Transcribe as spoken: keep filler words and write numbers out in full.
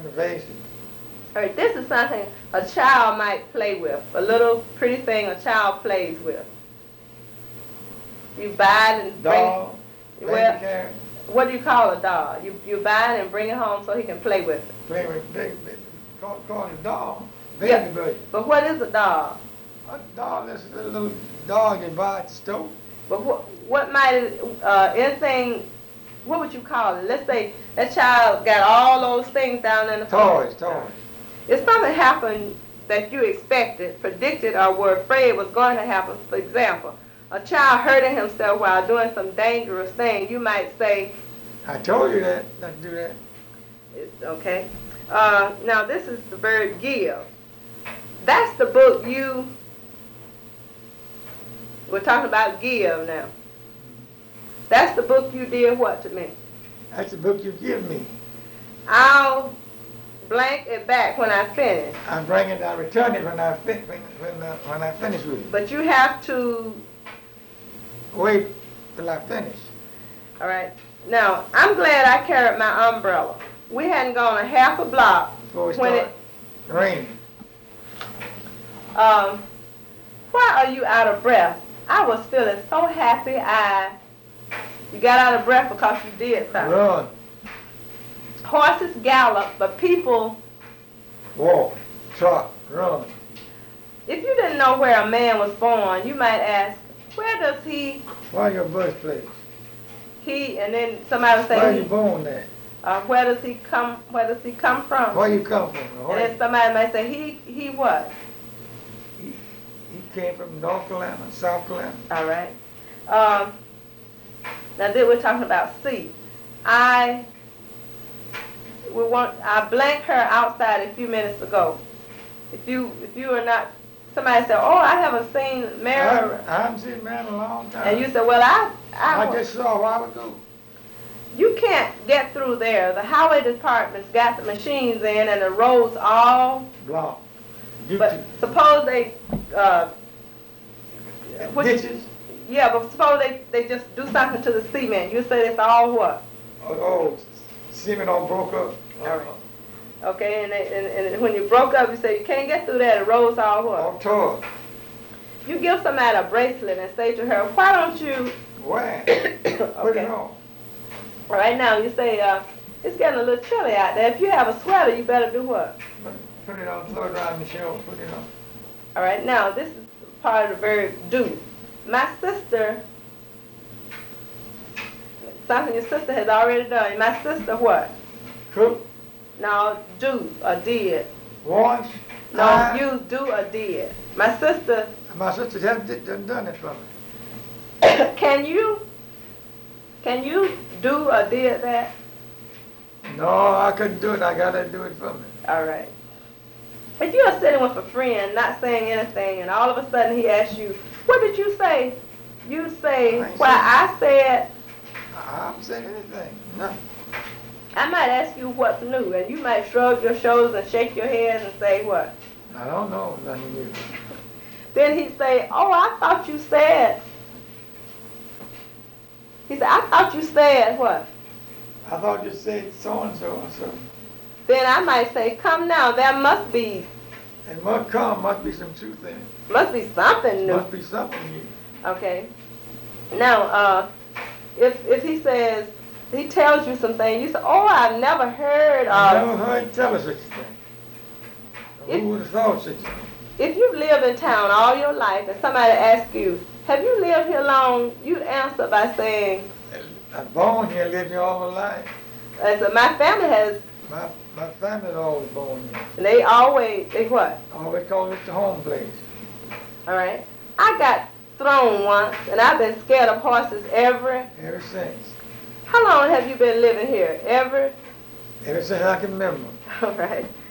the vases. All right, this is something a child might play with, a little pretty thing a child plays with. You buy it and Doll, bring it. Well, carry. what do you call a doll? You you buy it and bring it home so he can play with it. Play with baby, baby. Call, call it a doll. Baby Yeah, baby. but what is a doll? A doll is a little dog you buy at the store. But what what might it, uh, anything? What would you call it? Let's say that child got all those things down in the Toys, toys. If something happened that you expected, predicted, or were afraid was going to happen, for example, a child hurting himself while doing some dangerous thing, you might say, I told you that, not to do that. Okay. Uh, now this is the verb give. That's the book you, we're talking about give now. That's the book you did what to me? That's the book you give me. I'll blank it back when I finish. I bring it, I return it when I fin when when, uh, when I finish with it. But you have to wait till I finish. All right. Now I'm glad I carried my umbrella. We hadn't gone a half a block Before it when started it raining. Um, why are you out of breath? I was feeling so happy. I you got out of breath because you did something. Run. Horses gallop, but people walk, trot, run. If you didn't know where a man was born, you might ask, where does he? Why your birthplace? He, and then somebody would say, where he, you born there? Uh, where does he come? Where does he come from? Where you come from? And then somebody might say, he, he what? He, he came from North Carolina, South Carolina. All right. Um, now then we're talking about C. I. We want. I blanked her outside a few minutes ago. If you, if you are not, somebody said, "Oh, I haven't seen Mary." I, I haven't seen Mary in a long time. And you said, "Well, I, I." I just saw a while ago. You can't get through there. The highway department's got the machines in, and the roads all blocked. But suppose they, uh, ditches. Yeah, but suppose they, they just do something to the cement. You say it's all what? Oh, oh cement all broke up. All right. Okay, and, they, and and when you broke up, you say you can't get through there. The roads all what? All torn. You give somebody a bracelet and say to her, why don't you? Why? Okay. Put it on. Right now, you say, uh, it's getting a little chilly out there. If you have a sweater, you better do what? Put it on, throw it around the shelf, put it on. All right, now this is part of the verb do. My sister, something your sister has already done. My sister what? Cook. No, do or did. Wash. No, I, you do or did. My sister. My sister hasn't done, done it for me. Can you, can you do or did that? No, I couldn't do it. I got her to do it for me. All right. If you are sitting with a friend, not saying anything, and all of a sudden he asks you, what did you say? You say, well, I said. I haven't said anything. Nothing. I might ask you what's new, and you might shrug your shoulders and shake your head and say what? I don't know nothing new. Then he'd say, oh, I thought you said. He said, I thought you said what? I thought you said so-and-so and so. Then I might say, come now, there must be. It must come, must be some truth in it. Must be something new. Must be something new. Okay. Now, uh, if if he says, he tells you something, you say, oh, I've never heard of. I've never heard him tell us such a thing. If, Who would have thought such a thing? If you've lived in town all your life and somebody asks you, have you lived here long? You'd answer by saying, I'm born here, lived here all my life. I said, my family has. My my family's always born here. And they always, they what? Always call it the home place. All right. I got thrown once, and I've been scared of horses ever. Ever since. How long have you been living here? Ever? Ever since I can remember. All right.